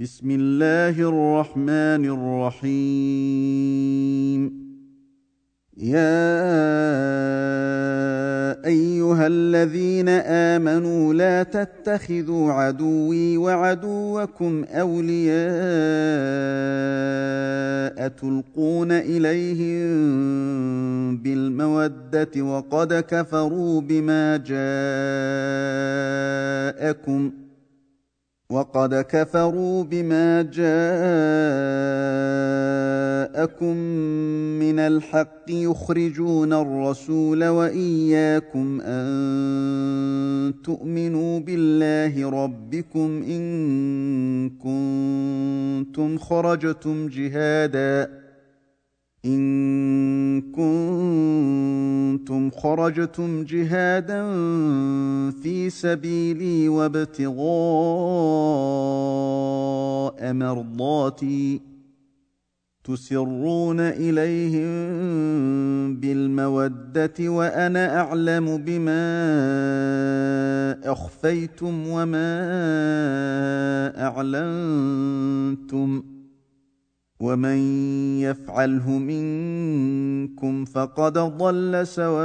بسم الله الرحمن الرحيم. يا أيها الذين آمنوا لا تتخذوا عدوي وعدوكم أولياء تلقون إليهم بالمودة وقد كفروا بما جاءكم من الحق يخرجون الرسول وإياكم أن تؤمنوا بالله ربكم إن كنتم خرجتم جهادا في سبيلي وابتغاء مرضاتي تسرون إليهم بالمودة وأنا أعلم بما أخفيتم وما أعلنتم ومن يفعله منكم فقد ضل سواء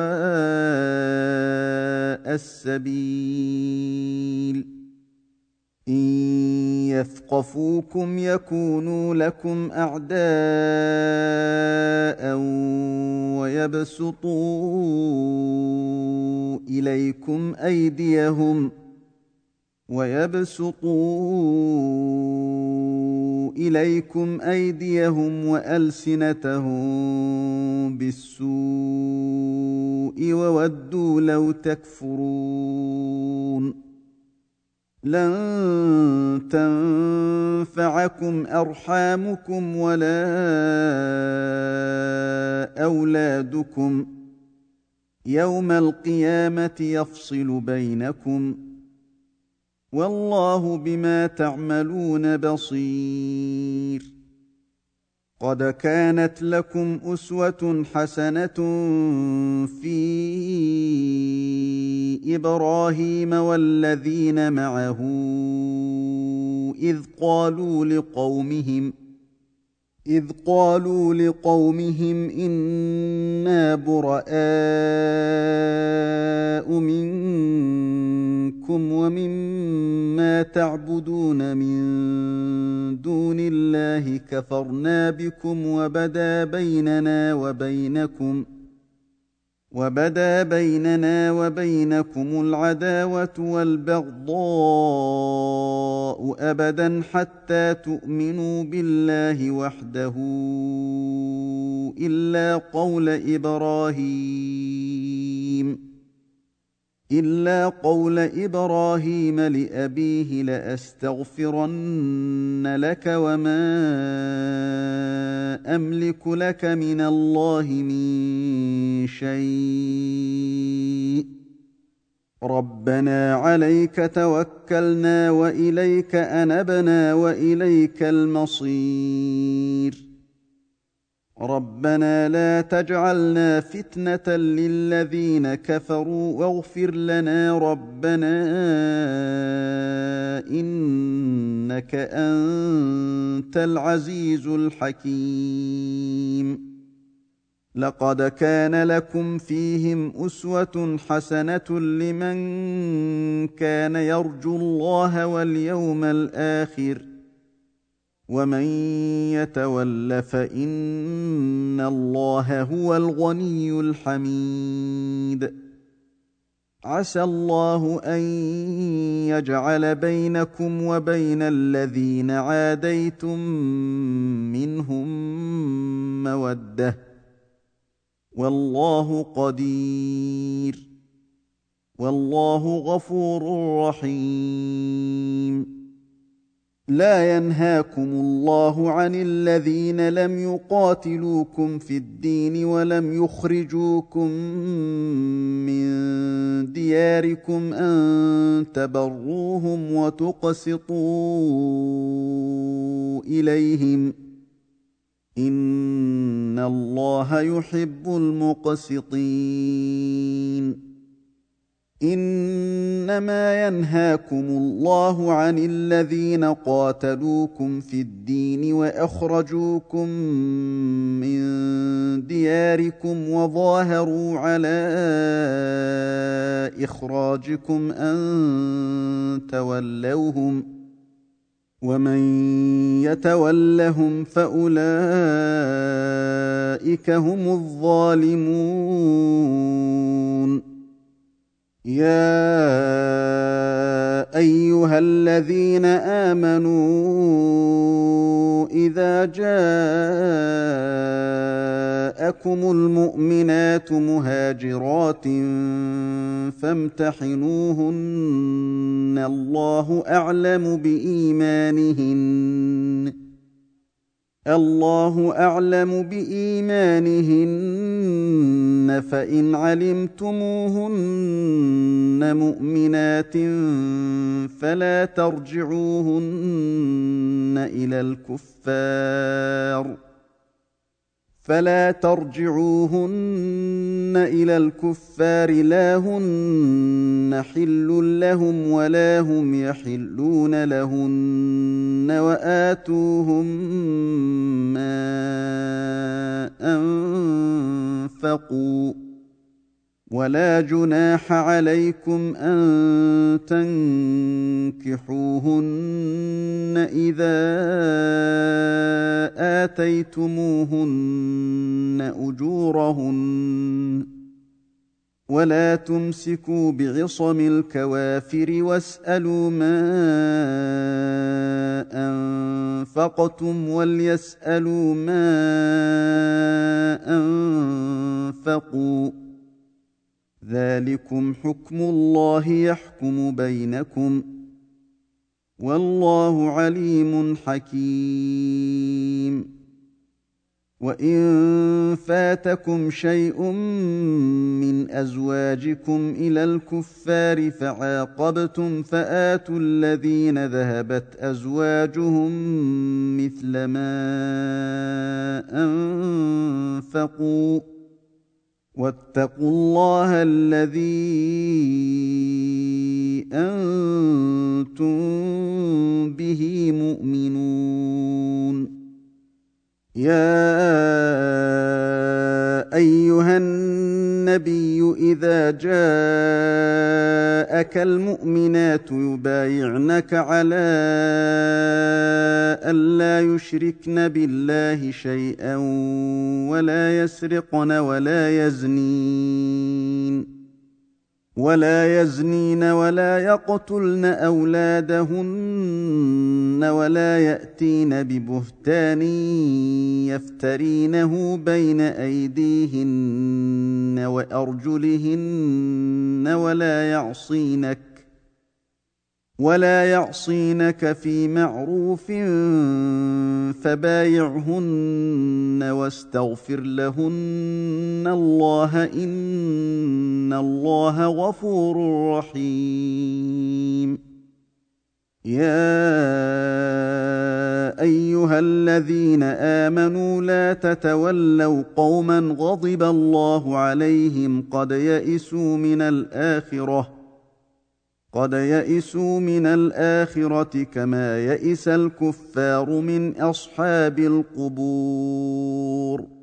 السبيل. إن يثقفوكم يكونوا لكم أعداء ويبسطوا إليكم أيديهم وألسنتهم بالسوء وودوا لو تكفرون. لن تنفعكم أرحامكم ولا أولادكم يوم القيامة يفصل بينكم والله بما تعملون بصير. قد كانت لكم أسوة حسنة في إبراهيم والذين معه إذ قالوا لقومهم إنا براء منكم ومما تعبدون من دون الله كفرنا بكم وبدا بيننا وبينكم العداوة والبغضاء أبدا حتى تؤمنوا بالله وحده إلا قول إبراهيم لأبيه لأستغفرن لك وما أملك لك من الله من شيء ربنا عليك توكلنا وإليك أنبنا وإليك المصير. ربنا لا تجعلنا فتنة للذين كفروا واغفر لنا ربنا إنك أنت العزيز الحكيم. لقد كان لكم فيهم أسوة حسنة لمن كان يرجو الله واليوم الآخر ومن يتول فإن الله هو الغني الحميد. عسى الله أن يجعل بينكم وبين الذين عاديتم منهم مودة والله قدير والله غفور رحيم. لا ينهاكم الله عن الذين لم يقاتلوكم في الدين ولم يخرجوكم من دياركم أن تبروهم وتقسطوا إليهم إن الله يحب المقسطين. انما ينهاكم الله عن الذين قاتلوكم في الدين واخرجوكم من دياركم وظاهروا على اخراجكم ان تولوهم ومن يتولهم فاولئك هم الظالمون. يا ايها الذين امنوا اذا جاءكم المؤمنات مهاجرات فامتحنوهن الله اعلم بايمانهن فان علمتموهن مؤمنات فلا ترجعوهن الى الكفار لا هن حل لهم ولا هم يحلون لهن وآتوهم ما أنفقوا ولا جناح عليكم أن تنكحوهن إذا آتيتموهن أجورهن ولا تمسكوا بعصم الكوافر واسألوا ما أنفقتم وليسألوا ما أنفقوا ذلكم حكم الله يحكم بينكم والله عليم حكيم. وإن فاتكم شيء من أزواجكم إلى الكفار فعاقبتم فآتوا الذين ذهبت أزواجهم مثل ما أنفقوا واتقوا الله الذي أنتم به مؤمنون. يا أيها النبي إذا جاءك المؤمنات يبايعنك على ألا يشركن بالله شيئا ولا يسرقن ولا يزنين ولا يقتلن أولادهن ولا يأتين ببهتان يفترينه بين أيديهن وأرجلهن ولا يعصينك في معروف فبايعهن واستغفر لهن الله إن الله غفور رحيم. يا أيها الذين آمنوا لا تتولوا قوما غضب الله عليهم قد يئسوا من الآخرة كما يئس الكفار من أصحاب القبور.